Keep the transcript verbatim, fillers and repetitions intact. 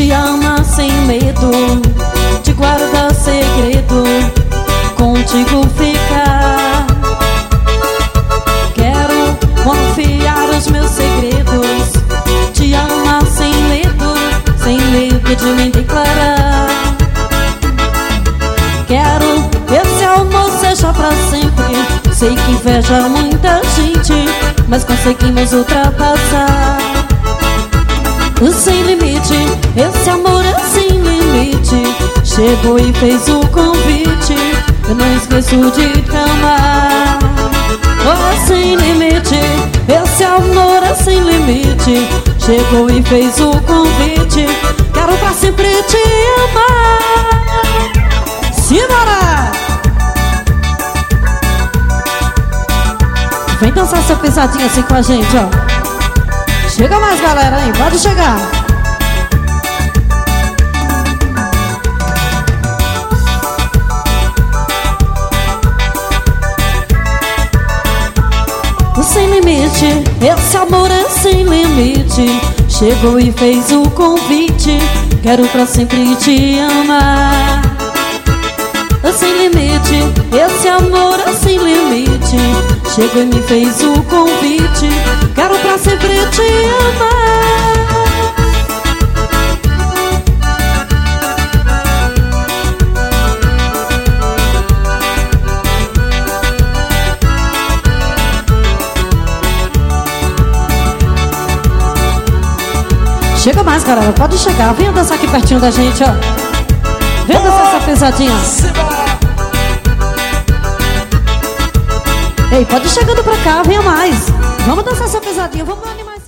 te ama sem medo, te guarda segredo, contigo ficar. Quero confiar os meus segredos, te ama sem medo, sem medo de me declarar. Quero esse amor seja pra sempre. Sei que inveja muita gente, mas conseguimos ultrapassar. Sem limite, esse amor é sem limite. Chegou e fez o convite, eu não esqueço de te amar. Oh, sem limite, esse amor é sem limite. Chegou e fez o convite, quero pra sempre te amar. Simbora! Vem dançar essa pesadinha assim com a gente, ó. Chega mais, galera, hein? Pode chegar. Sem limite, esse amor é sem limite. Chegou e fez o convite, quero pra sempre te amar. Sem limite, esse amor é sem limite. Chegou e me fez o convite, quero pra sempre te amar. Chega mais, galera, pode chegar. Venha dançar aqui pertinho da gente, ó. Venha dançar essa pesadinha. Ei, pode ir chegando pra cá, venha mais. Vamos dançar essa pesadinha, vamos animar.